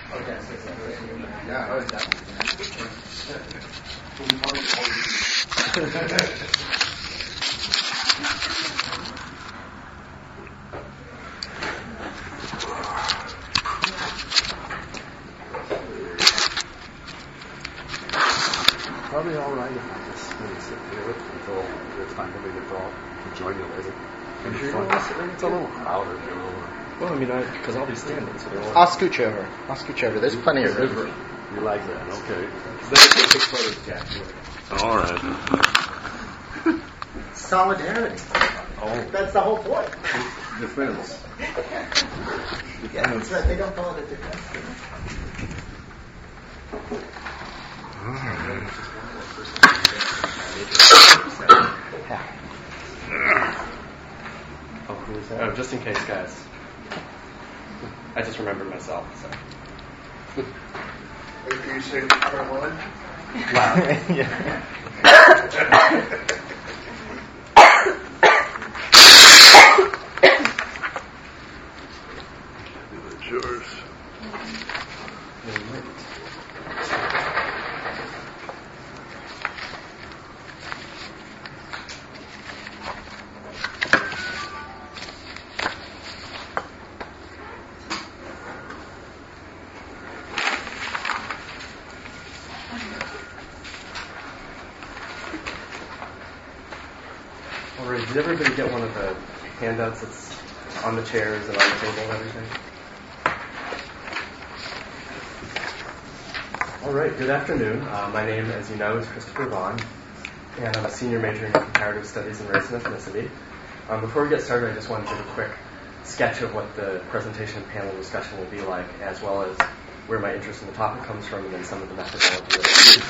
Probably all right if I just sit here until it's time for me to talk and join you later. It's a little crowded, you know. Well, I mean, because I'll be standing, so I'll scooch over. There's plenty of room. You like that? Okay. All right. Solidarity. Oh. That's the whole point. Defense. Yeah, that's right. They don't call it a defense. Oh, who is that? Oh, just in case, guys. I just remembered myself, so. Wait till you say number one. Wow. Yeah. It's yours. All right, did everybody get one of the handouts that's on the chairs and on the table and everything? All right, good afternoon. My name, as you know, is Christopher Vaughn, and I'm a senior majoring in comparative studies in race and ethnicity. Before we get started, I just want to give a quick sketch of what the presentation and panel discussion will be like, as well as where my interest in the topic comes from, and then some of the methodology that I use.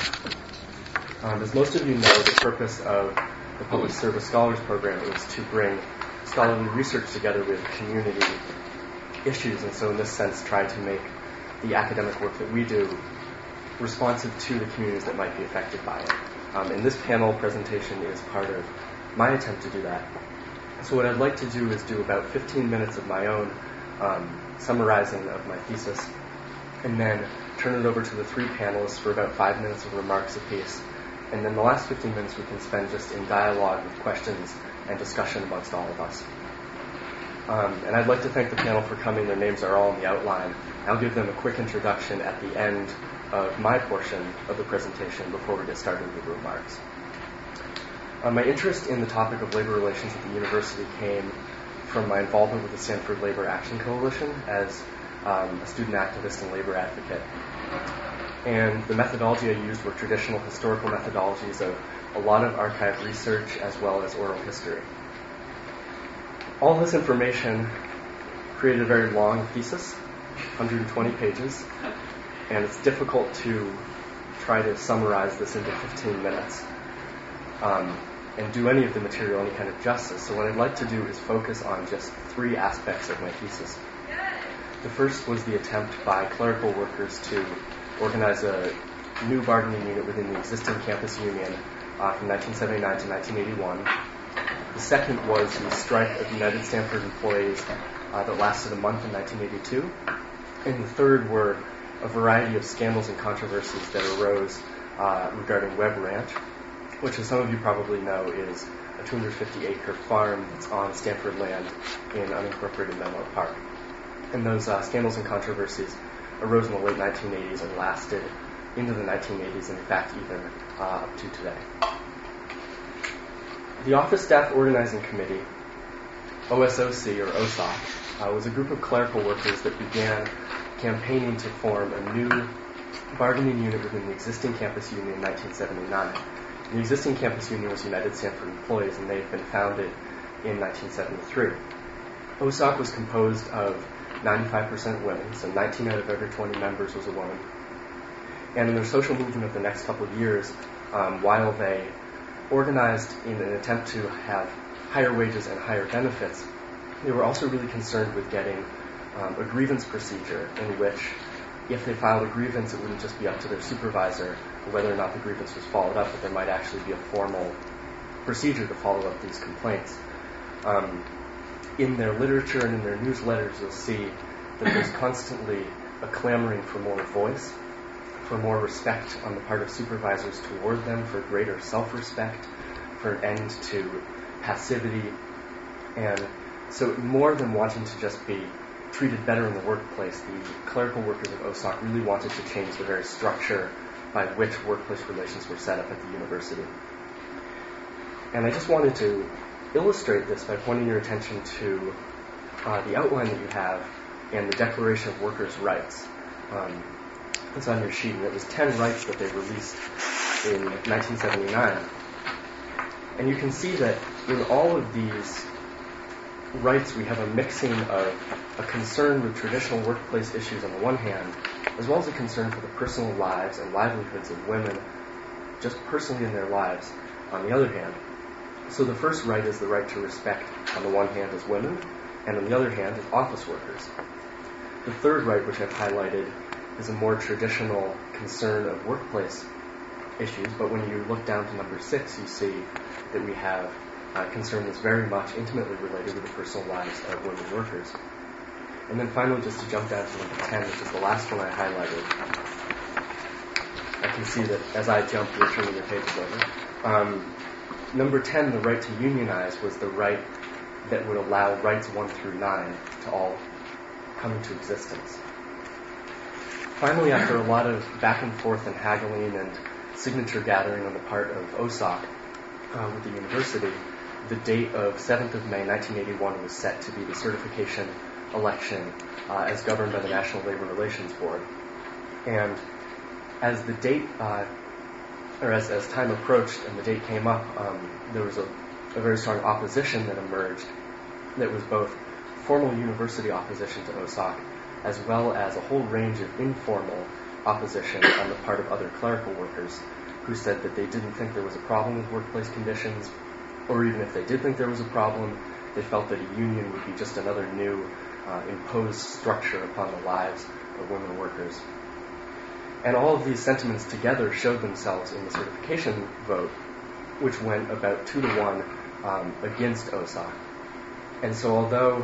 As most of you know, the purpose of the Public Service Scholars Program is to bring scholarly research together with community issues, and so in this sense try to make the academic work that we do responsive to the communities that might be affected by it. And this panel presentation is part of my attempt to do that. So what I'd like to do is do about 15 minutes of my own summarizing of my thesis, and then turn it over to the three panelists for about 5 minutes of remarks apiece. And then the last 15 minutes we can spend just in dialogue with questions and discussion amongst all of us. And I'd like to thank the panel for coming. Their names are all in the outline. I'll give them a quick introduction at the end of my portion of the presentation before we get started with the remarks. My interest in the topic of labor relations at the university came from my involvement with the Stanford Labor Action Coalition as a student activist and labor advocate. And the methodology I used were traditional historical methodologies of a lot of archive research as well as oral history. All this information created a very long thesis, 120 pages, and it's difficult to try to summarize this into 15 minutes and do any of the material any kind of justice. So what I'd like to do is focus on just three aspects of my thesis. The first was the attempt by clerical workers to organize a new bargaining unit within the existing campus union from 1979 to 1981. The second was the strike of United Stanford employees that lasted a month in 1982. And the third were a variety of scandals and controversies that arose regarding Webb Ranch, which, as some of you probably know, is a 250-acre farm that's on Stanford land in unincorporated Menlo Park. And those scandals and controversies arose in the late 1980s and lasted into the 1980s, and in fact even up to today. The Office Staff Organizing Committee, OSOC, or OSOC, was a group of clerical workers that began campaigning to form a new bargaining unit within the existing campus union in 1979. The existing campus union was United Stanford Employees, and they had been founded in 1973. OSOC was composed of 95% women, so 19 out of every 20 members was a woman. And in their social movement of the next couple of years, while they organized in an attempt to have higher wages and higher benefits, they were also really concerned with getting a grievance procedure in which, if they filed a grievance, it wouldn't just be up to their supervisor whether or not the grievance was followed up, but there might actually be a formal procedure to follow up these complaints. In their literature and in their newsletters, you'll see that there's constantly a clamoring for more voice, for more respect on the part of supervisors toward them, for greater self-respect, for an end to passivity. And so more than wanting to just be treated better in the workplace, the clerical workers of OSOC really wanted to change the very structure by which workplace relations were set up at the university. And I just wanted to illustrate this by pointing your attention to the outline that you have and the Declaration of Workers' Rights. It's on your sheet, and it was 10 rights that they released in 1979. And you can see that in all of these rights, we have a mixing of a concern with traditional workplace issues on the one hand, as well as a concern for the personal lives and livelihoods of women, just personally in their lives, on the other hand. So the first right is the right to respect, on the one hand, as women, and on the other hand, as office workers. The third right, which I've highlighted, is a more traditional concern of workplace issues, but when you look down to number 6, you see that we have a concern that's very much intimately related to the personal lives of women workers. And then finally, just to jump down to number 10, which is the last one I highlighted, I can see that as I jump, you're turning your pages over. Number 10, the right to unionize, was the right that would allow rights 1 through 9 to all come into existence. Finally, after a lot of back and forth and haggling and signature gathering on the part of OSOC with the university, the date of 7th of May 1981 was set to be the certification election as governed by the National Labor Relations Board. And as the date, as time approached and the date came up, there was a very strong opposition that emerged that was both formal university opposition to OSOC as well as a whole range of informal opposition on the part of other clerical workers who said that they didn't think there was a problem with workplace conditions, or even if they did think there was a problem, they felt that a union would be just another new imposed structure upon the lives of women workers. And all of these sentiments together showed themselves in the certification vote, which went about 2-1 against OSOC. And so although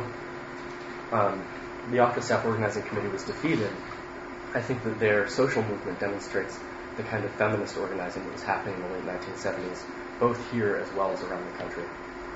the Office Staff Organizing Committee was defeated, I think that their social movement demonstrates the kind of feminist organizing that was happening in the late 1970s, both here as well as around the country.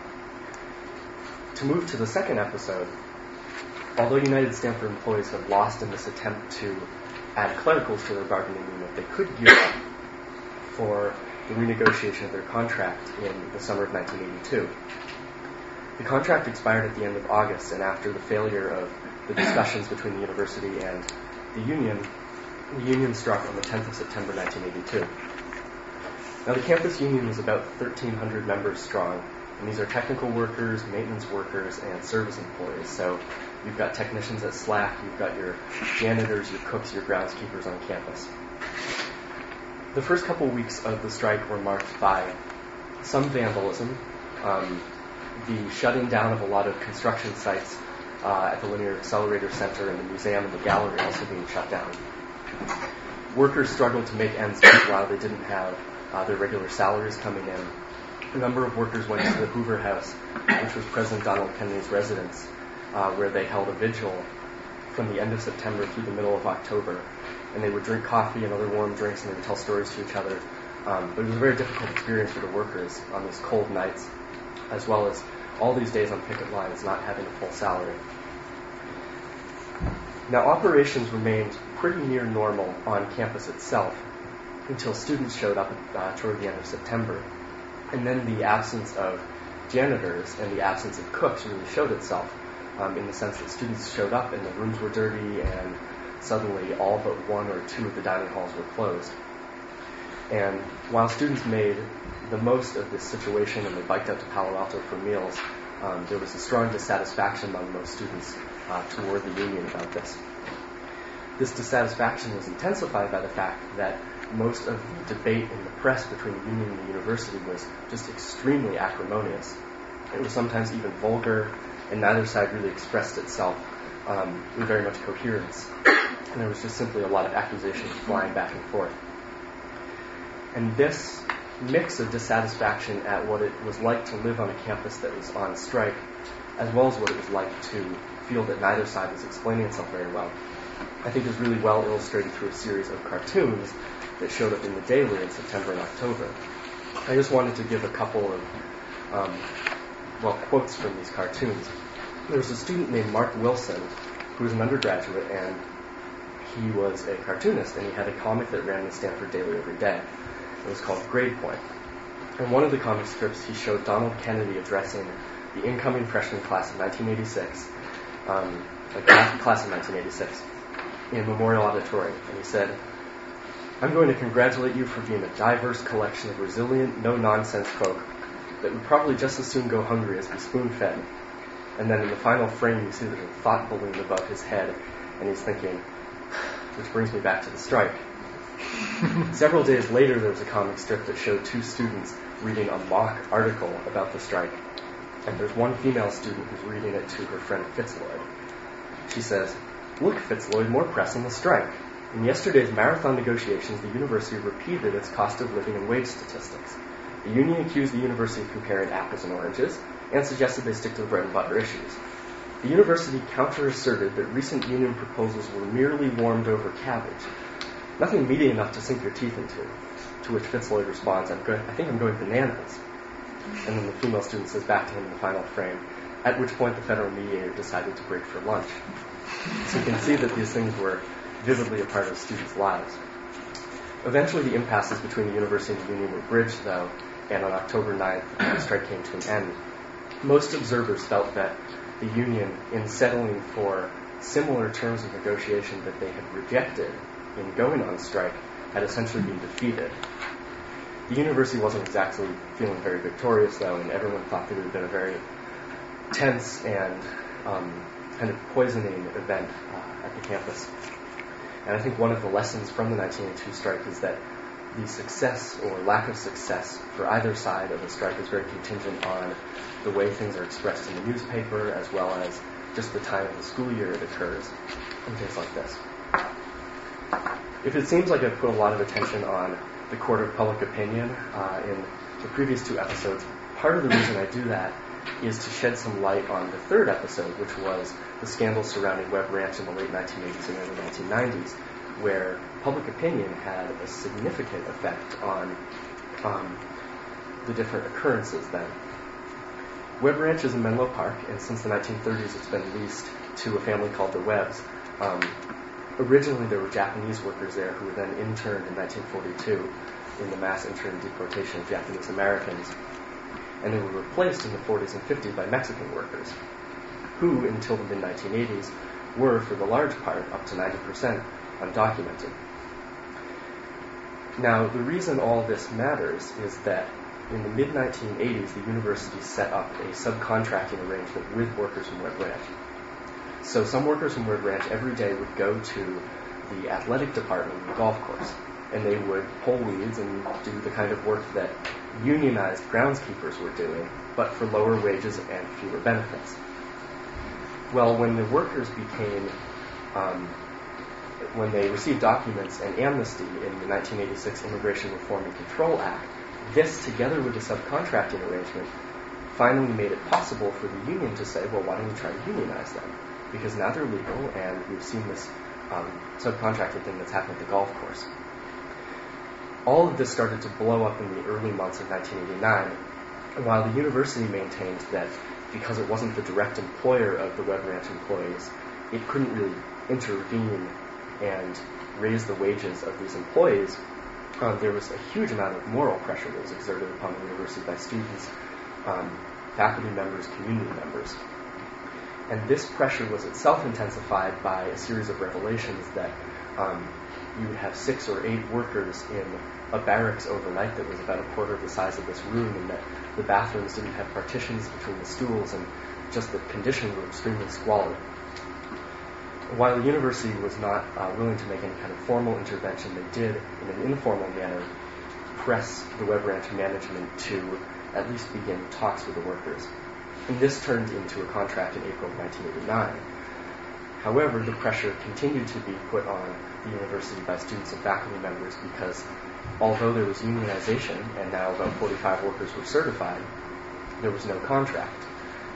To move to the second episode, although United Stanford employees have lost in this attempt to add clericals to their bargaining unit, they could gear up for the renegotiation of their contract in the summer of 1982. The contract expired at the end of August, and after the failure of the discussions between the university and the union struck on the 10th of September 1982. Now, the campus union was about 1,300 members strong, and these are technical workers, maintenance workers, and service employees. So you've got technicians at SLAC, you've got your janitors, your cooks, your groundskeepers on campus. The first couple weeks of the strike were marked by some vandalism, the shutting down of a lot of construction sites at the Linear Accelerator Center and the museum and the gallery also being shut down. Workers struggled to make ends meet while they didn't have their regular salaries coming in. A number of workers went to the Hoover House, which was President Donald Kennedy's residence, where they held a vigil from the end of September through the middle of October. And they would drink coffee and other warm drinks, and they would tell stories to each other. But it was a very difficult experience for the workers on these cold nights, as well as all these days on picket lines not having a full salary. Now, operations remained pretty near normal on campus itself until students showed up toward the end of September. And then the absence of janitors and the absence of cooks really showed itself in the sense that students showed up and the rooms were dirty and suddenly all but 1 or 2 of the dining halls were closed. And while students made the most of this situation and they biked out to Palo Alto for meals, there was a strong dissatisfaction among most students toward the union about this. This dissatisfaction was intensified by the fact that most of the debate in the press between the union and the university was just extremely acrimonious. It was sometimes even vulgar, and neither side really expressed itself in very much coherence. And there was just simply a lot of accusations flying back and forth. And this mix of dissatisfaction at what it was like to live on a campus that was on strike, as well as what it was like to feel that neither side was explaining itself very well, I think is really well illustrated through a series of cartoons that showed up in the Daily in September and October. I just wanted to give a couple of quotes from these cartoons. There was a student named Mark Wilson who was an undergraduate, and he was a cartoonist, and he had a comic that ran in the Stanford Daily every day. It was called Grade Point. In one of the comic strips, he showed Donald Kennedy addressing the incoming freshman class of 1986, class of 1986, in Memorial Auditorium. And he said, "I'm going to congratulate you for being a diverse collection of resilient, no-nonsense folk that would probably just as soon go hungry as be spoon-fed." And then in the final frame, you see there's a thought balloon above his head, and he's thinking, which brings me back to the strike. Several days later, there was a comic strip that showed two students reading a mock article about the strike. And there's one female student who's reading it to her friend Fitzloyd. She says, "Look, Fitzloyd, more press on the strike. In yesterday's marathon negotiations, the university repeated its cost of living and wage statistics. The union accused the university of comparing apples and oranges and suggested they stick to the bread and butter issues. The university counter-asserted that recent union proposals were merely warmed-over cabbage. Nothing meaty enough to sink your teeth into." To which Fitzloyd responds, I think I'm going bananas. And then the female student says back to him in the final frame, at which point the federal mediator decided to break for lunch. So you can see that these things were vividly a part of students' lives. Eventually the impasses between the university and the union were bridged, though, and on October 9th, the strike came to an end. Most observers felt that the union, in settling for similar terms of negotiation that they had rejected in going on strike, had essentially been defeated. The university wasn't exactly feeling very victorious, though, and everyone thought that it had been a very tense and kind of poisoning event at the campus. And I think one of the lessons from the 1982 strike is that the success or lack of success for either side of the strike is very contingent on the way things are expressed in the newspaper, as well as just the time of the school year it occurs, and things like this. If it seems like I've put a lot of attention on the court of public opinion in the previous two episodes, part of the reason I do that is to shed some light on the third episode, which was the scandal surrounding Webb Ranch in the late 1980s and early 1990s, where public opinion had a significant effect on the different occurrences then. Webb Ranch is in Menlo Park, and since the 1930s it's been leased to a family called the Webbs. Originally there were Japanese workers there who were then interned in 1942 in the mass intern deportation of Japanese Americans, and they were replaced in the 40s and 50s by Mexican workers, who until the mid-1980s were, for the large part, up to 90%, undocumented. Now, the reason all this matters is that in the mid-1980s, the university set up a subcontracting arrangement with workers from Webb Ranch. So some workers from Webb Ranch every day would go to the athletic department of the golf course, and they would pull weeds and do the kind of work that unionized groundskeepers were doing, but for lower wages and fewer benefits. Well, when the workers when they received documents and amnesty in the 1986 Immigration Reform and Control Act, this, together with the subcontracting arrangement, finally made it possible for the union to say, well, why don't we try to unionize them? Because now they're legal, and we've seen this subcontracting thing that's happened at the golf course. All of this started to blow up in the early months of 1989, and while the university maintained that because it wasn't the direct employer of the Webb Ranch employees, it couldn't really intervene and raise the wages of these employees, there was a huge amount of moral pressure that was exerted upon the university by students, faculty members, community members. And this pressure was itself intensified by a series of revelations that you would have 6 or 8 workers in a barracks overnight that was about a quarter of the size of this room, and that the bathrooms didn't have partitions between the stools, and just the conditions were extremely squalid. While the university was not willing to make any kind of formal intervention, they did, in an informal manner, press the Webb Ranch management to at least begin talks with the workers. And this turned into a contract in April of 1989. However, the pressure continued to be put on the university by students and faculty members because although there was unionization and now about 45 workers were certified, there was no contract.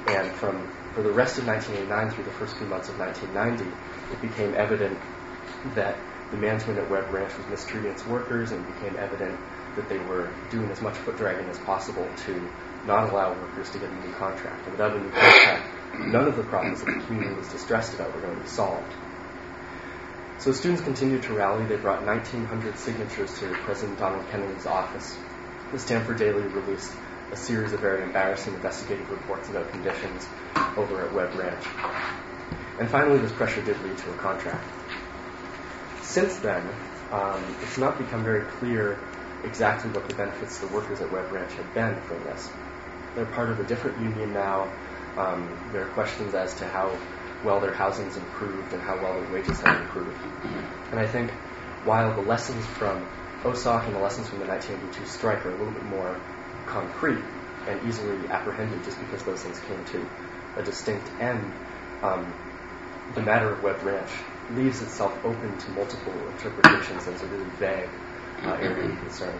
And for the rest of 1989 through the first few months of 1990, it became evident that the management at Webb Ranch was mistreating its workers, and it became evident that they were doing as much foot dragging as possible to not allow workers to get a new contract. And without a new contract, none of the problems that the community was distressed about were going to be solved. So students continued to rally. They brought 1,900 signatures to President Donald Kennedy's office. The Stanford Daily released a series of very embarrassing investigative reports about conditions over at Webb Ranch. And finally, this pressure did lead to a contract. Since then, it's not become very clear exactly what the benefits to the workers at Webb Ranch have been from this. They're part of a different union now. There are questions as to how well their housing's improved and how well their wages have improved. And I think while the lessons from OSOC and the lessons from the 1982 strike are a little bit more concrete and easily apprehended just because those things came to a distinct end, the matter of Webb Ranch leaves itself open to multiple interpretations as a really vague area of concern.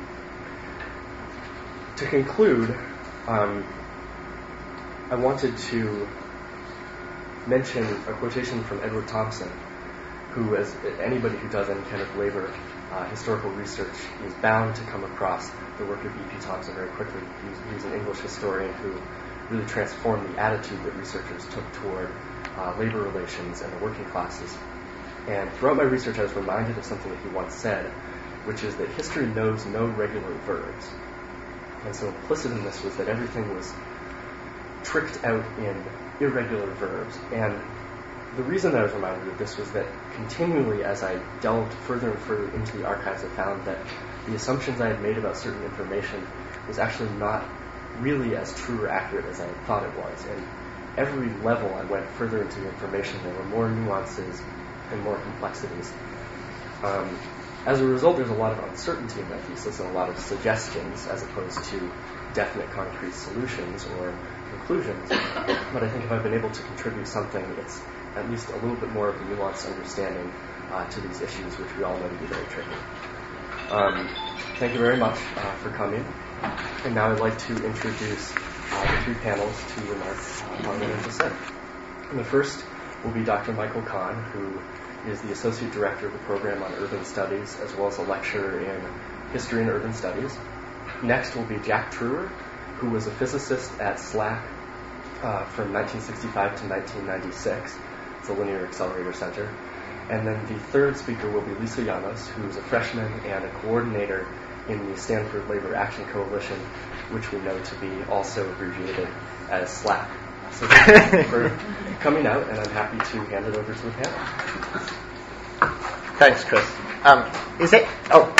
To conclude, I wanted to mention a quotation from Edward Thompson, who, as anybody who does any kind of labor historical research, is bound to come across the work of E.P. Thompson very quickly. He's an English historian who really transformed the attitude that researchers took toward labor relations and the working classes. And throughout my research, I was reminded of something that he once said, which is that history knows no regular verbs. And so implicit in this was that everything was tricked out in irregular verbs. And the reason that I was reminded of this was that continually, as I delved further and further into the archives, I found that the assumptions I had made about certain information was actually not really as true or accurate as I had thought it was. And every level I went further into the information, there were more nuances and more complexities. As a result, there's a lot of uncertainty in my thesis and a lot of suggestions as opposed to definite concrete solutions or conclusions. But I think if I've been able to contribute something, it's at least a little bit more of a nuanced understanding to these issues, which we all know to be very tricky. Thank you very much for coming. And now I'd like to introduce the three panels to remark on what I just said. And the first will be Dr. Michael Kahn, who is the Associate Director of the Program on Urban Studies, as well as a lecturer in History and Urban Studies. Next will be Jack Truer, who was a physicist at SLAC from 1965 to 1996. It's a linear accelerator center. And then the third speaker will be Lisa Llanos, who's a freshman and a coordinator in the Stanford Labor Action Coalition, which we know to be also abbreviated as SLAC. So thank you for coming out, and I'm happy to hand it over to the panel. Thanks, Chris. Is it? Oh.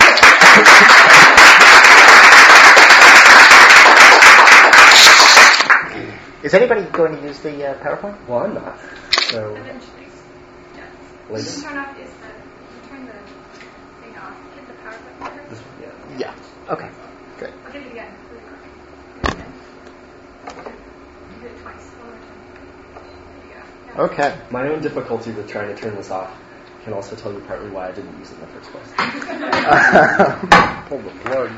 Is anybody going to use the PowerPoint? Well, I'm not. So eventually. Yeah. Later. You turn the thing off. Hit the PowerPoint first. Yeah. Okay. Good. I'll hit it again. Really quick. You hit it twice. One more time. There you go. Yeah. Okay. My own difficulty with trying to turn this off can also tell you partly why I didn't use it in the first place. Pull the plug.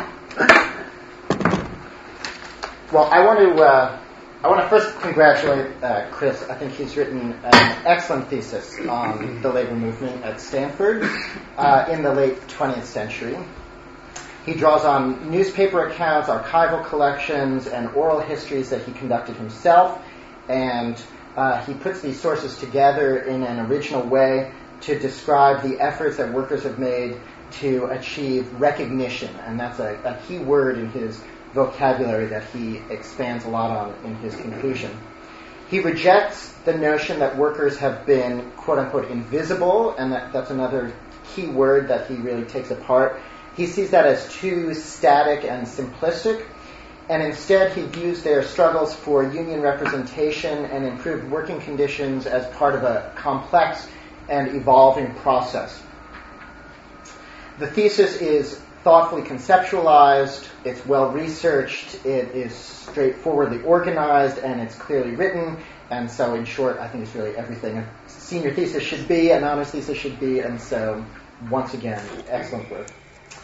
Well, I want to first congratulate Chris. I think he's written an excellent thesis on the labor movement at Stanford in the late 20th century. He draws on newspaper accounts, archival collections, and oral histories that he conducted himself, and he puts these sources together in an original way to describe the efforts that workers have made to achieve recognition, and that's a key word in his vocabulary that he expands a lot on in his conclusion. He rejects the notion that workers have been, quote-unquote, invisible, and that's another key word that he really takes apart. He sees that as too static and simplistic, and instead he views their struggles for union representation and improved working conditions as part of a complex and evolving process. The thesis is thoughtfully conceptualized, it's well researched, it is straightforwardly organized, and it's clearly written. And so, in short, I think it's really everything a senior thesis should be, an honors thesis should be, and so, once again, excellent work.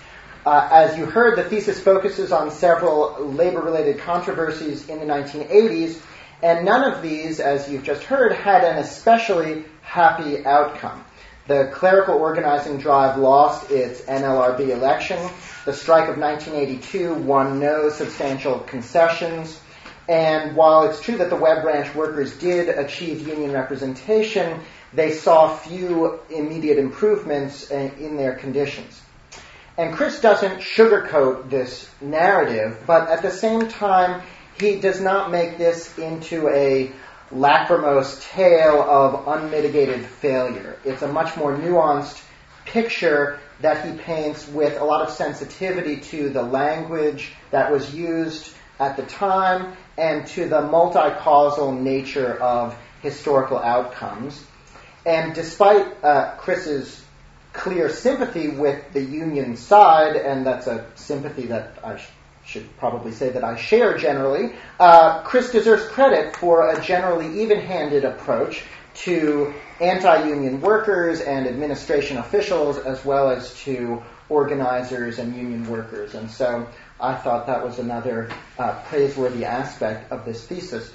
As you heard, the thesis focuses on several labor-related controversies in the 1980s, and none of these, as you've just heard, had an especially happy outcome. The clerical organizing drive lost its NLRB election. The strike of 1982 won no substantial concessions. And while it's true that the Web Branch workers did achieve union representation, they saw few immediate improvements in their conditions. And Chris doesn't sugarcoat this narrative, but at the same time, he does not make this into a lachrymose tale of unmitigated failure. It's a much more nuanced picture that he paints with a lot of sensitivity to the language that was used at the time and to the multi-causal nature of historical outcomes. And despite Chris's clear sympathy with the union side, and that's a sympathy that I should probably say that I share generally, Chris deserves credit for a generally even-handed approach to anti-union workers and administration officials, as well as to organizers and union workers. And so I thought that was another praiseworthy aspect of this thesis.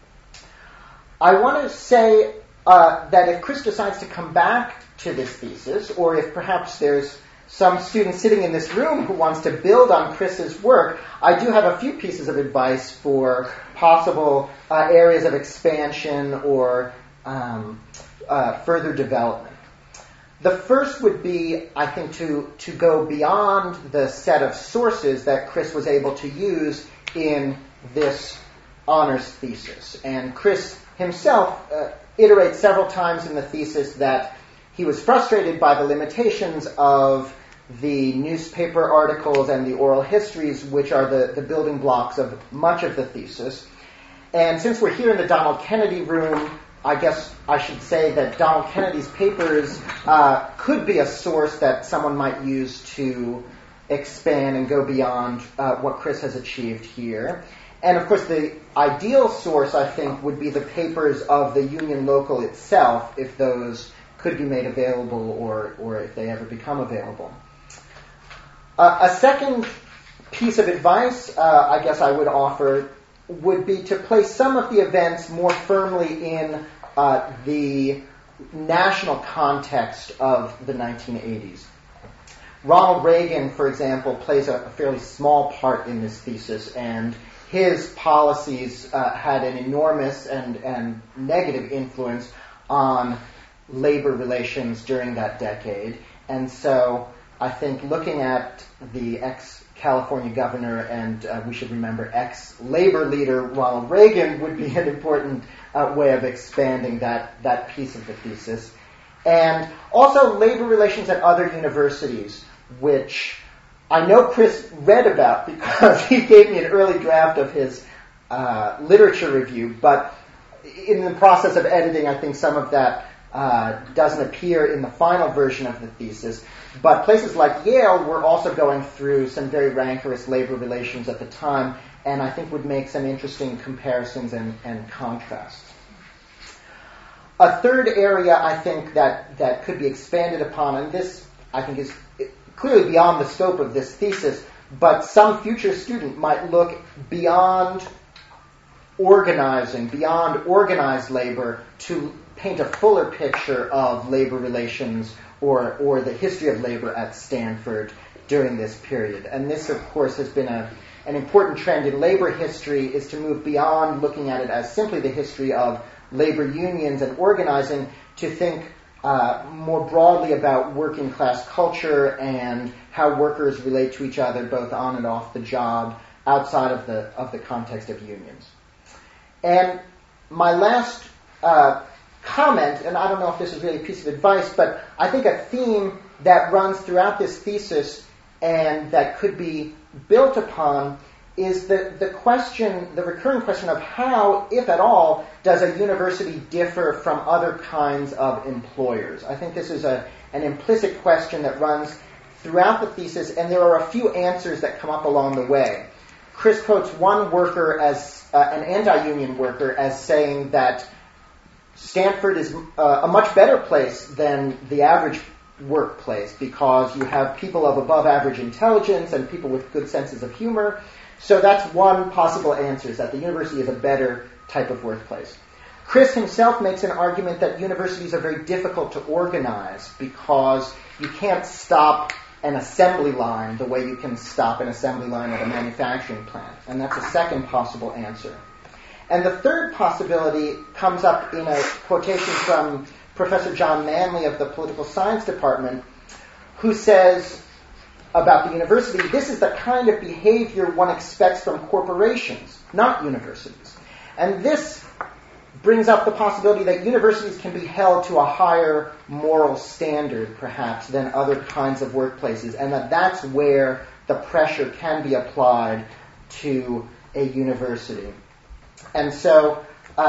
I want to say that if Chris decides to come back to this thesis, or if perhaps there's some student sitting in this room who wants to build on Chris's work, I do have a few pieces of advice for possible areas of expansion or further development. The first would be, I think, to go beyond the set of sources that Chris was able to use in this honors thesis. And Chris himself iterates several times in the thesis that he was frustrated by the limitations of the newspaper articles and the oral histories, which are the building blocks of much of the thesis. And since we're here in the Donald Kennedy room, I guess I should say that Donald Kennedy's papers could be a source that someone might use to expand and go beyond what Chris has achieved here. And of course, the ideal source, I think, would be the papers of the Union Local itself, if those could be made available or if they ever become available. A second piece of advice I guess I would offer would be to place some of the events more firmly in the national context of the 1980s. Ronald Reagan, for example, plays a fairly small part in this thesis, and his policies had an enormous and negative influence on labor relations during that decade. And so I think looking at the ex-California governor and we should remember ex-labor leader Ronald Reagan would be an important way of expanding that piece of the thesis. And also labor relations at other universities, which I know Chris read about because he gave me an early draft of his literature review, but in the process of editing, I think some of that doesn't appear in the final version of the thesis. But places like Yale were also going through some very rancorous labor relations at the time, and I think would make some interesting comparisons and contrasts. A third area I think that could be expanded upon, and this I think is clearly beyond the scope of this thesis, but some future student might look beyond organizing, beyond organized labor, to paint a fuller picture of labor relations or the history of labor at Stanford during this period. And this, of course, has been an important trend in labor history, is to move beyond looking at it as simply the history of labor unions and organizing, to think more broadly about working class culture and how workers relate to each other both on and off the job outside of the context of unions. And my last comment, and I don't know if this is really a piece of advice, but I think a theme that runs throughout this thesis and that could be built upon is the recurring question of how, if at all, does a university differ from other kinds of employers? I think this is an implicit question that runs throughout the thesis, and there are a few answers that come up along the way. Chris quotes one worker as an anti-union worker as saying that Stanford is a much better place than the average workplace because you have people of above average intelligence and people with good senses of humor. So that's one possible answer, is that the university is a better type of workplace. Chris himself makes an argument that universities are very difficult to organize because you can't stop an assembly line the way you can stop an assembly line at a manufacturing plant. And that's a second possible answer. And the third possibility comes up in a quotation from Professor John Manley of the Political Science Department, who says about the university, this is the kind of behavior one expects from corporations, not universities. And this brings up the possibility that universities can be held to a higher moral standard, perhaps, than other kinds of workplaces, and that that's where the pressure can be applied to a university. And so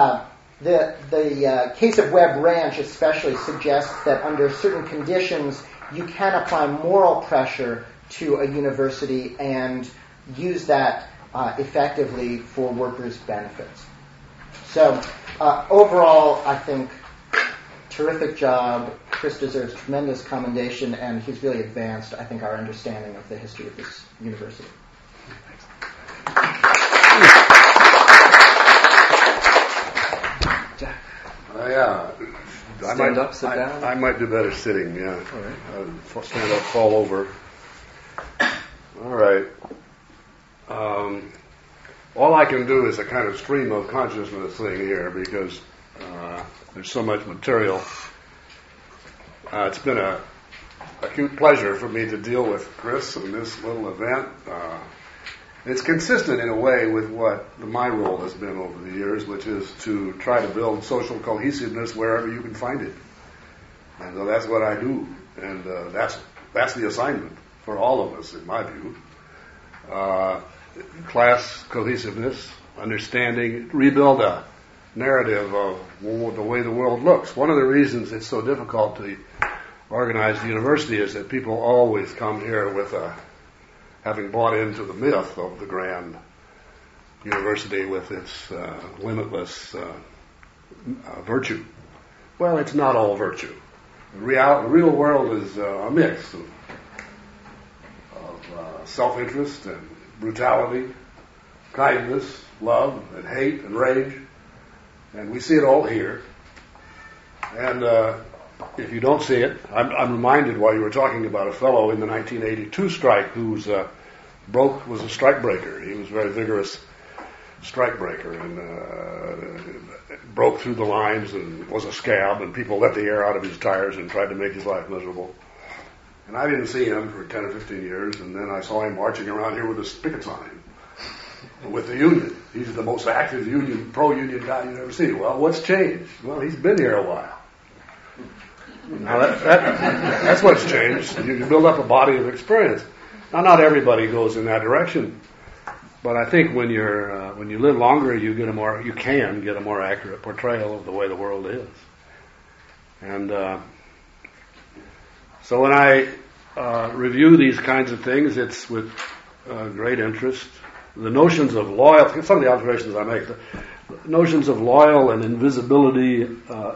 the case of Webb Ranch especially suggests that under certain conditions you can apply moral pressure to a university and use that effectively for workers' benefits. So overall, I think, terrific job. Chris deserves tremendous commendation, and he's really advanced, I think, our understanding of the history of this university. Stand up, sit down? I might do better sitting, yeah. All right. Stand up, fall over. All right. All I can do is a kind of stream of consciousness thing here because there's so much material. It's been a acute pleasure for me to deal with Chris in this little event. It's consistent in a way with what my role has been over the years, which is to try to build social cohesiveness wherever you can find it. And so that's what I do. And that's the assignment for all of us, in my view. Class cohesiveness, understanding, rebuild a narrative of the way the world looks. One of the reasons it's so difficult to organize the university is that people always come here with having bought into the myth of the grand university with its limitless virtue. Well, it's not all virtue. The real world is a mix of self-interest and brutality, kindness, love, and hate, and rage. And we see it all here. And if you don't see it, I'm reminded while you were talking about a fellow in the 1982 strike who was a strike breaker. He was a very vigorous strike breaker and broke through the lines and was a scab, and people let the air out of his tires and tried to make his life miserable. And I didn't see him for 10 or 15 years, and then I saw him marching around here with a picket sign with the union. He's the most active pro-union guy you've ever seen. Well, what's changed? Well, he's been here a while. Now that's what's changed. You can build up a body of experience. Now, not everybody goes in that direction, but I think when you live longer, you can get a more accurate portrayal of the way the world is. And so when I review these kinds of things, it's with great interest. The notions of loyalty, some of the observations I make, the notions of loyal and invisibility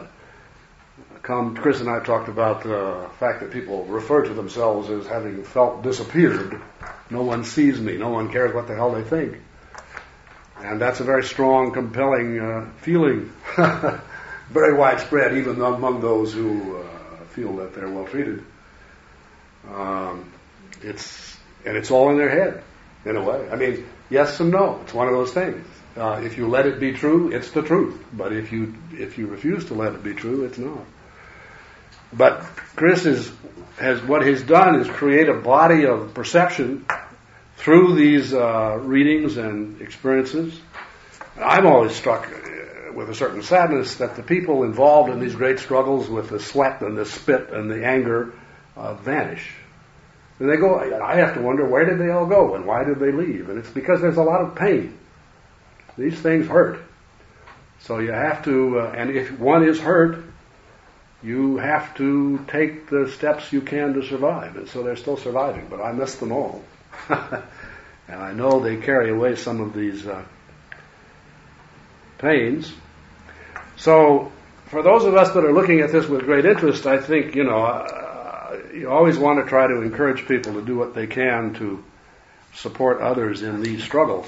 Chris and I talked about the fact that people refer to themselves as having felt disappeared. No one sees me. No one cares what the hell they think. And that's a very strong, compelling feeling. Very widespread, even among those who feel that they're well treated. It's all in their head, in a way. I mean, yes and no. It's one of those things. If you let it be true, it's the truth. But if you refuse to let it be true, it's not. But Chris what he's done is create a body of perception through these readings and experiences. I'm always struck with a certain sadness that the people involved in these great struggles with the sweat and the spit and the anger vanish. And they go, I have to wonder, where did they all go and why did they leave? And it's because there's a lot of pain. These things hurt. So you have to, and if one is hurt, you have to take the steps you can to survive. And so they're still surviving, but I miss them all. And I know they carry away some of these pains. So for those of us that are looking at this with great interest, I think, you always want to try to encourage people to do what they can to support others in these struggles.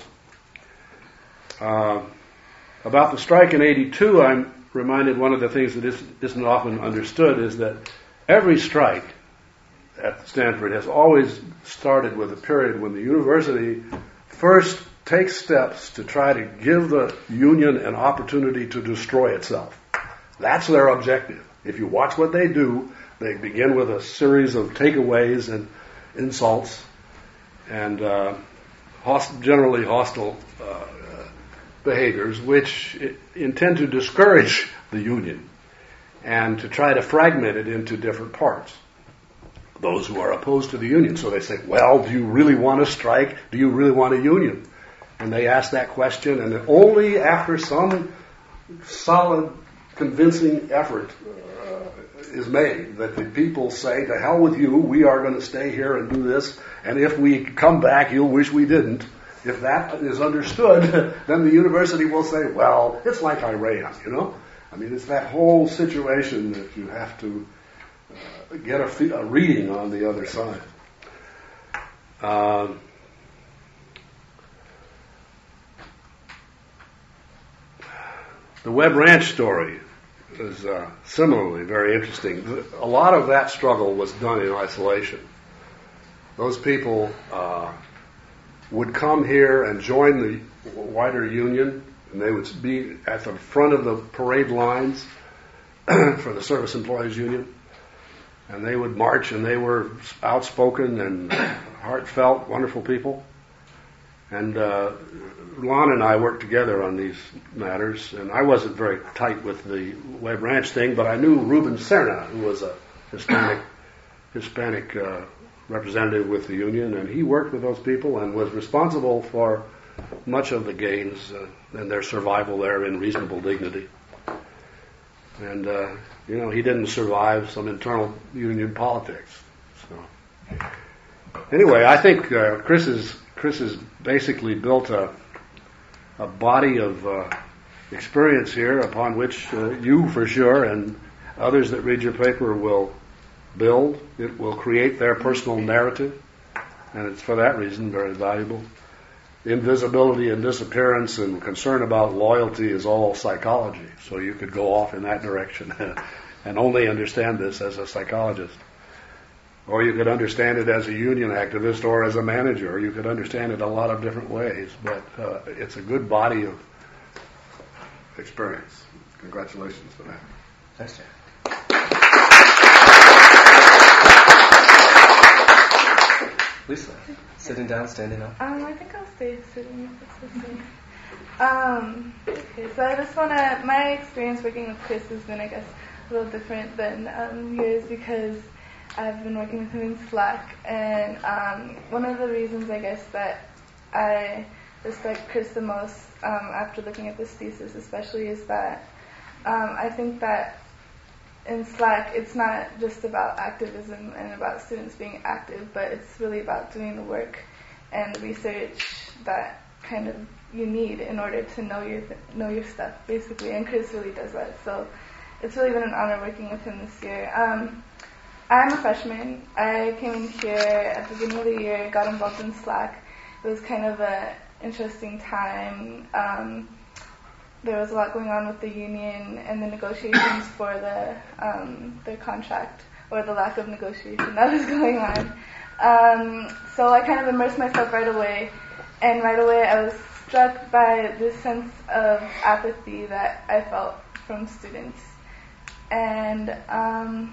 About the strike in '82, I'm reminded one of the things that isn't often understood is that every strike at Stanford has always started with a period when the university first takes steps to try to give the union an opportunity to destroy itself. That's their objective. If you watch what they do, they begin with a series of takeaways and insults and generally hostile behaviors, which intend to discourage the union and to try to fragment it into different parts. Those who are opposed to the union. So they say, well, do you really want to strike? Do you really want a union? And they ask that question, and only after some solid, convincing effort is made that the people say, to hell with you, we are going to stay here and do this, and if we come back, you'll wish we didn't. If that is understood, then the university will say, well, it's like Iran, you know? I mean, it's that whole situation that you have to get a reading on the other side. The Webb Ranch story is similarly very interesting. A lot of that struggle was done in isolation. Those people would come here and join the wider union, and they would be at the front of the parade lines for the Service Employees Union. And they would march, and they were outspoken and heartfelt, wonderful people. And Lon and I worked together on these matters, and I wasn't very tight with the Webb Ranch thing, but I knew Ruben Serna, who was a Hispanic representative with the union, and he worked with those people and was responsible for much of the gains and their survival there in reasonable dignity. And he didn't survive some internal union politics. So anyway, I think Chris has basically built a body of experience here upon which you, for sure, and others that read your paper will build. It will create their personal narrative, and it's for that reason very valuable. Invisibility and disappearance and concern about loyalty is all psychology, so you could go off in that direction and only understand this as a psychologist. Or you could understand it as a union activist or as a manager, or you could understand it a lot of different ways, but it's a good body of experience. Congratulations for that. Thanks, Jeff. Lisa, sitting down, standing up? I think I'll stay sitting if it's okay. Okay, so I just want to, my experience working with Chris has been, I guess, a little different than yours because I've been working with him in Slack, and one of the reasons, I guess, that I respect Chris the most after looking at this thesis especially is that I think that in Slack, it's not just about activism and about students being active, but it's really about doing the work and the research that kind of you need in order to know your stuff, basically. And Chris really does that. So it's really been an honor working with him this year. I'm a freshman. I came in here at the beginning of the year, got involved in Slack. It was kind of an interesting time. There was a lot going on with the union and the negotiations for their contract, or the lack of negotiation that was going on. So I kind of immersed myself right away, and right away I was struck by this sense of apathy that I felt from students. And I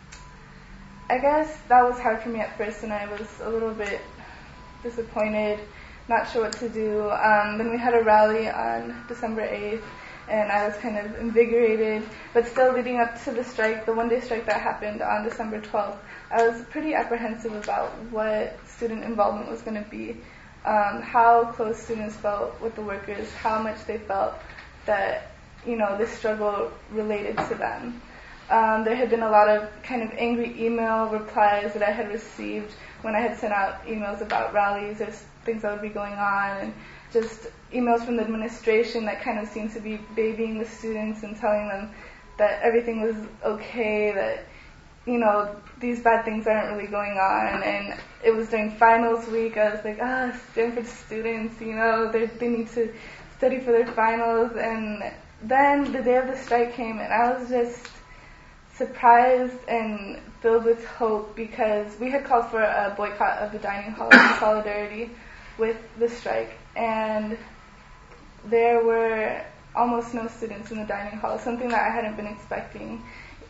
guess that was hard for me at first, and I was a little bit disappointed, not sure what to do. Then we had a rally on December 8th, and I was kind of invigorated, but still leading up to the strike, the one-day strike that happened on December 12th, I was pretty apprehensive about what student involvement was going to be, how close students felt with the workers, how much they felt that, this struggle related to them. There had been a lot of kind of angry email replies that I had received when I had sent out emails about rallies or things that would be going on, and just emails from the administration that kind of seemed to be babying the students and telling them that everything was okay, that these bad things aren't really going on. And it was during finals week. I was like, Stanford students, they need to study for their finals. And then the day of the strike came, and I was just surprised and filled with hope, because we had called for a boycott of the dining hall in solidarity with the strike. And there were almost no students in the dining hall, something that I hadn't been expecting.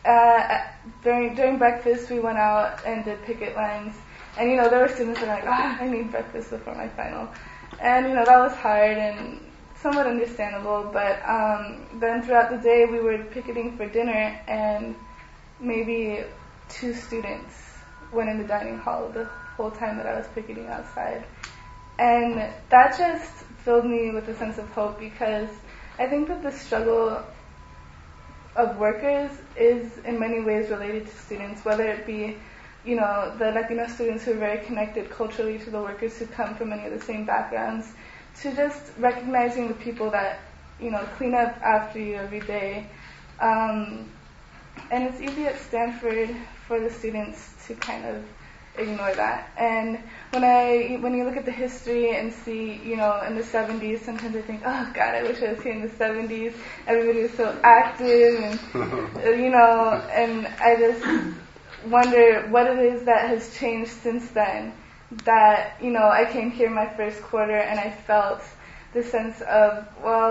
During breakfast, we went out and did picket lines, and there were students that were like, I need breakfast before my final, and that was hard and somewhat understandable. But then throughout the day, we were picketing for dinner, and maybe 2 students went in the dining hall the whole time that I was picketing outside, and that just filled me with a sense of hope, because I think that the struggle of workers is in many ways related to students, whether it be, the Latino students who are very connected culturally to the workers who come from many of the same backgrounds, to just recognizing the people that, clean up after you every day. And it's easy at Stanford for the students to kind of ignore that. And when you look at the history and see, in the 70s, sometimes I think, oh God, I wish I was here in the 70s. Everybody was so active, and and I just wonder what it is that has changed since then. That I came here my first quarter, and I felt the sense of,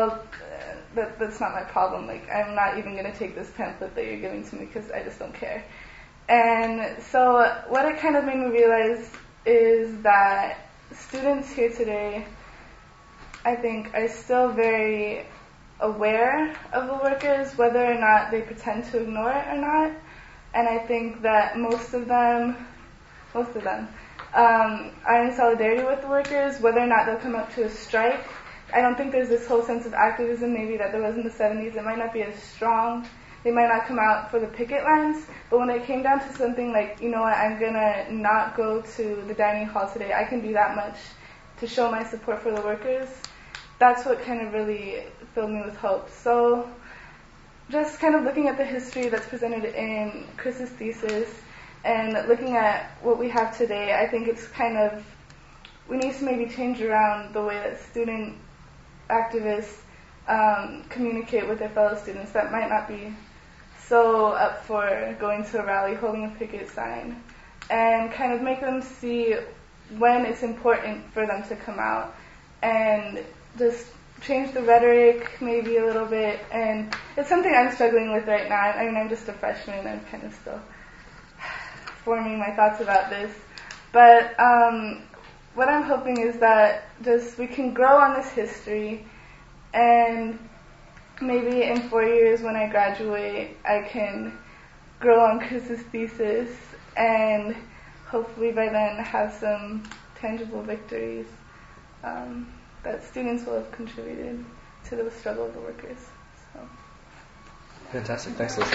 that's not my problem. Like, I'm not even going to take this pamphlet that you're giving to me, because I just don't care. And so what it kind of made me realize is that students here today, I think, are still very aware of the workers, whether or not they pretend to ignore it or not. And I think that most of them are in solidarity with the workers, whether or not they'll come up to a strike. I don't think there's this whole sense of activism maybe that there was in the 70s. It might not be as strong. They might not come out for the picket lines, but when it came down to something like, I'm going to not go to the dining hall today, I can do that much to show my support for the workers, that's what kind of really filled me with hope. So just kind of looking at the history that's presented in Chris's thesis and looking at what we have today, I think it's kind of, we need to maybe change around the way that student activists communicate with their fellow students that might not be so up for going to a rally, holding a picket sign, and kind of make them see when it's important for them to come out, and just change the rhetoric maybe a little bit. And it's something I'm struggling with right now. I mean, I'm just a freshman. I'm kind of still forming my thoughts about this. But what I'm hoping is that just we can grow on this history, and maybe in 4 years when I graduate, I can grow on Chris's thesis and hopefully by then have some tangible victories that students will have contributed to the struggle of the workers. So. Fantastic. Thanks, Lisa.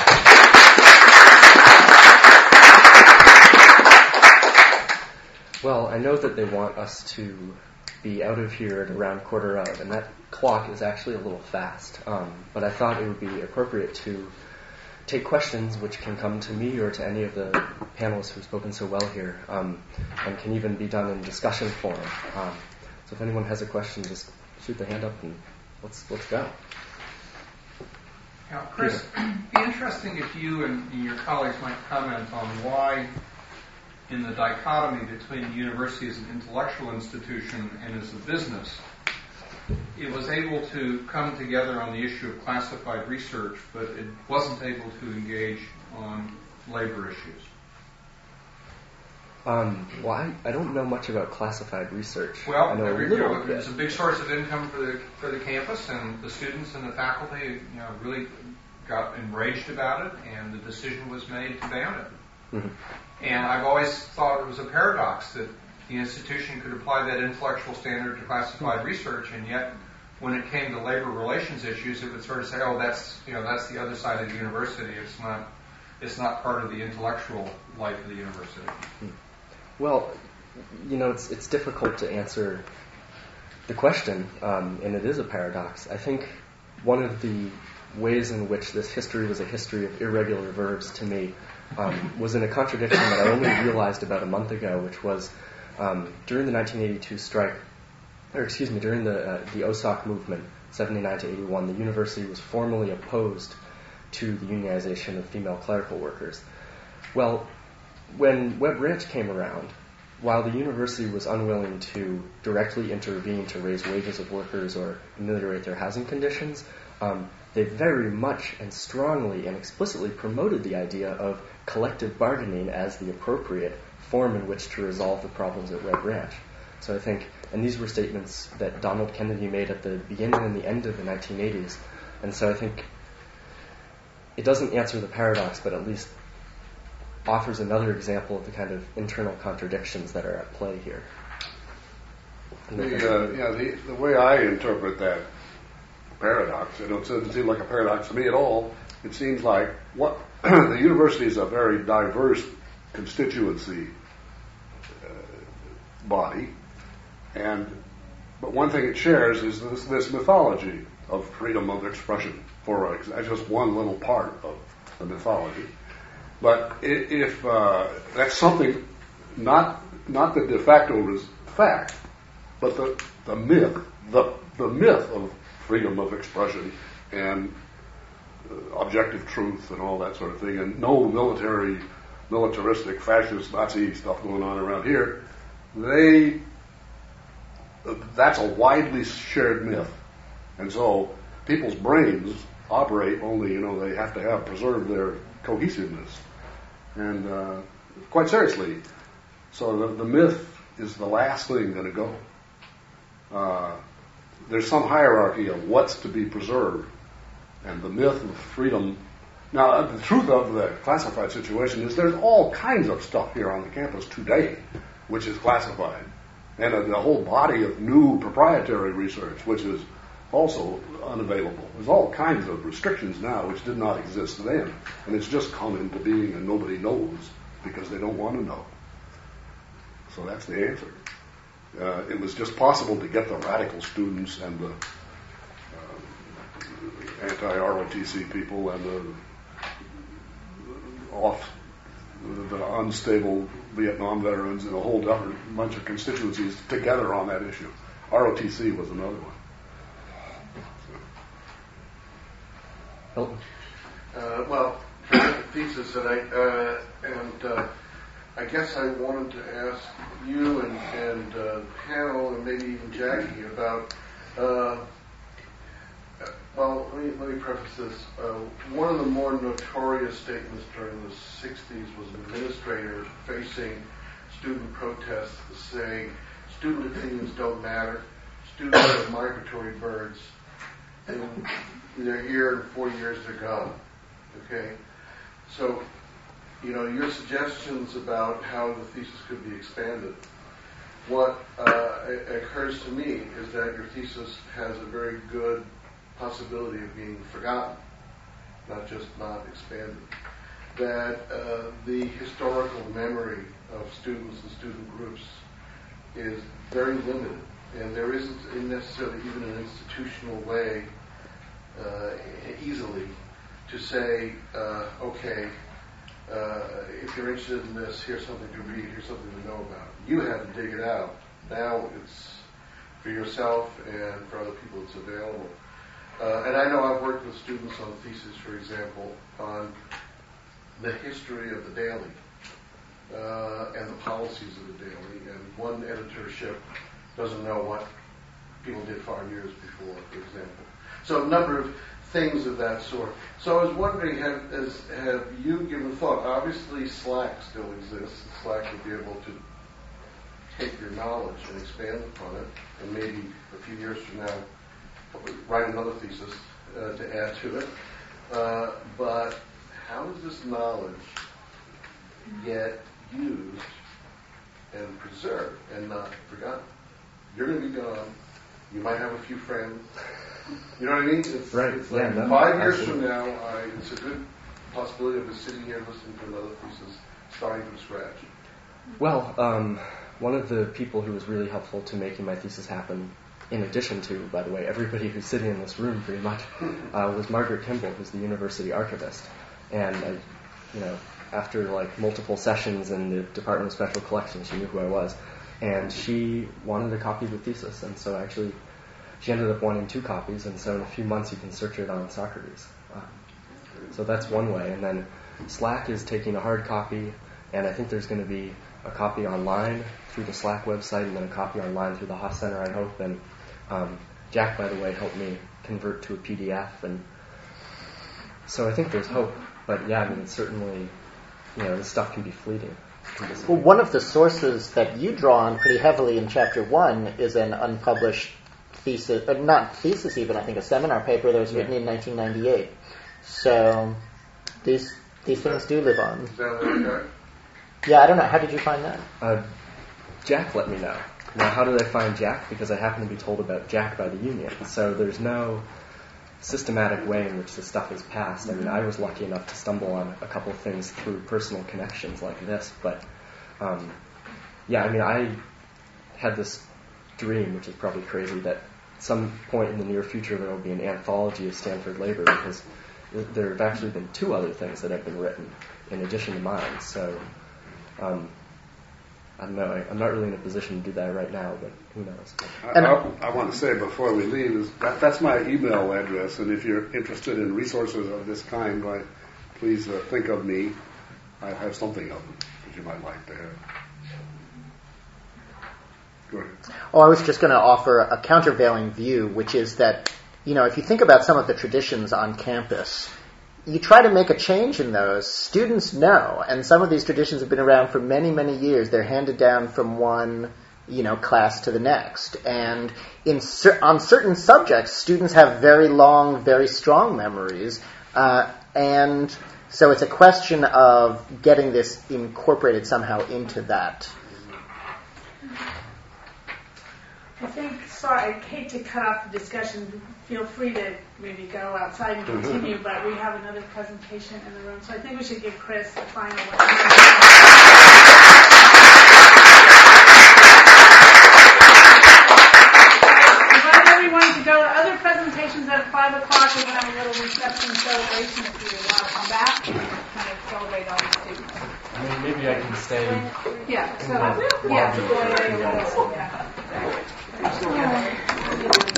Well, I know that they want us to be out of here at around 1:15, and that clock is actually a little fast. But I thought it would be appropriate to take questions which can come to me or to any of the panelists who've spoken so well here, and can even be done in discussion forum. So if anyone has a question, just shoot the hand up and let's go. Now, Chris, it'd be interesting if you and your colleagues might comment on why, in the dichotomy between the university as an intellectual institution and as a business, it was able to come together on the issue of classified research, but it wasn't able to engage on labor issues. Well, I don't know much about classified research. Well, I know a little bit. It's a big source of income for the campus, and the students and the faculty, really got enraged about it, and the decision was made to ban it. Mm-hmm. And I've always thought it was a paradox that the institution could apply that intellectual standard to classified research, and yet when it came to labor relations issues, it would sort of say, "Oh, that's the other side of the university. It's not part of the intellectual life of the university." Well, it's difficult to answer the question, and it is a paradox. I think one of the ways in which this history was a history of irregular verbs to me was in a contradiction that I only realized about a month ago, which was during the 1982 strike, during the OSOC movement, 79 to 81, the university was formally opposed to the unionization of female clerical workers. Well, when Webb Ranch came around, while the university was unwilling to directly intervene to raise wages of workers or ameliorate their housing conditions, they very much and strongly and explicitly promoted the idea of collective bargaining as the appropriate form in which to resolve the problems at Webb Ranch. So I think, and these were statements that Donald Kennedy made at the beginning and the end of the 1980s, and so I think it doesn't answer the paradox, but at least offers another example of the kind of internal contradictions that are at play here. The way I interpret that paradox, it doesn't seem like a paradox to me at all. It seems like the university is a very diverse constituency body, but one thing it shares is this mythology of freedom of expression for just one little part of the mythology. But if that's something, not the de facto fact, but the myth, the myth of freedom of expression and objective truth and all that sort of thing, and no militaristic, fascist, Nazi stuff going on around here, that's a widely shared myth. And so people's brains operate only, they have to preserve their cohesiveness. And quite seriously, so the myth is the last thing going to go. There's some hierarchy of what's to be preserved, and the myth of freedom. Now, the truth of the classified situation is there's all kinds of stuff here on the campus today which is classified, and a whole body of new proprietary research which is also unavailable. There's all kinds of restrictions now which did not exist then, and it's just come into being and nobody knows because they don't want to know. So that's the answer. It was just possible to get the radical students and the anti-ROTC people and the unstable Vietnam veterans and a whole bunch of constituencies together on that issue. ROTC was another one. Well, thesis, and I guess I wanted to ask you and panel and maybe even Jackie about. Well, let me preface this. One of the more notorious statements during the 60s was an administrator facing student protests saying, student opinions don't matter, students are migratory birds, and they're here and 40 years they're gone. Okay? So, your suggestions about how the thesis could be expanded, what occurs to me is that your thesis has a very good possibility of being forgotten, not just not expanded. That the historical memory of students and student groups is very limited, and there isn't necessarily even an institutional way easily to say, okay, if you're interested in this, here's something to read, here's something to know about. You have to dig it out. Now it's for yourself and for other people it's available. And I know I've worked with students on theses, for example, on the history of the daily and the policies of the daily, and one editorship doesn't know what people did 5 years before, for example. So a number of things of that sort. So I was wondering, have you given thought? Obviously, SLAC still exists. SLAC would be able to take your knowledge and expand upon it, and maybe a few years from now write another thesis to add to it. But how does this knowledge get used and preserved and not forgotten? You're going to be gone. You might have a few friends. You know what I mean? It's like 5 years from now, it's a good possibility of us sitting here listening to another thesis, starting from scratch. Well, one of the people who was really helpful to making my thesis happen, in addition to, by the way, everybody who's sitting in this room pretty much, was Margaret Kimball, who's the university archivist. And after like multiple sessions in the Department of Special Collections. She knew who I was, and she wanted a copy of the thesis, and so actually she ended up wanting 2 copies, and so in a few months you can search it on Socrates. So that's one way, and then Slack is taking a hard copy, and I think there's going to be a copy online through the Slack website, and then a copy online through the Haas Center, I hope. And Jack, by the way, helped me convert to a PDF, and so I think there's hope. But yeah, I mean, it's certainly, this stuff can be fleeting. Well, one of the sources that you draw on pretty heavily in Chapter 1 is an unpublished thesis, not thesis even, I think a seminar paper that was written in 1998. So these things do live on. Is that okay? Yeah, I don't know. How did you find that? Jack let me know. Now, how did I find Jack? Because I happened to be told about Jack by the union. So there's no systematic way in which the stuff is passed. I mean, I was lucky enough to stumble on a couple of things through personal connections like this. But, I had this dream, which is probably crazy, that at some point in the near future there will be an anthology of Stanford labor, because there have actually been 2 other things that have been written in addition to mine. So, I don't know. I'm not really in a position to do that right now, but who knows? I want to say before we leave is that's my email address, and if you're interested in resources of this kind, please think of me. I have something of them that you might like to have. Go ahead. Oh, I was just going to offer a countervailing view, which is that, if you think about some of the traditions on campus, you try to make a change in those. Students know, and some of these traditions have been around for many, many years. They're handed down from one, class to the next. And on certain subjects, students have very long, very strong memories. And so it's a question of getting this incorporated somehow into that. I think, sorry, I hate to cut off the discussion. Feel free to maybe go outside and continue, but we have another presentation in the room. So I think we should give Chris a final one. Invite everyone to go to other presentations at 5 o'clock. We're going to have a little reception celebration if you want to come back and kind of celebrate all the students. I mean, maybe I can stay. Yeah. So, yeah.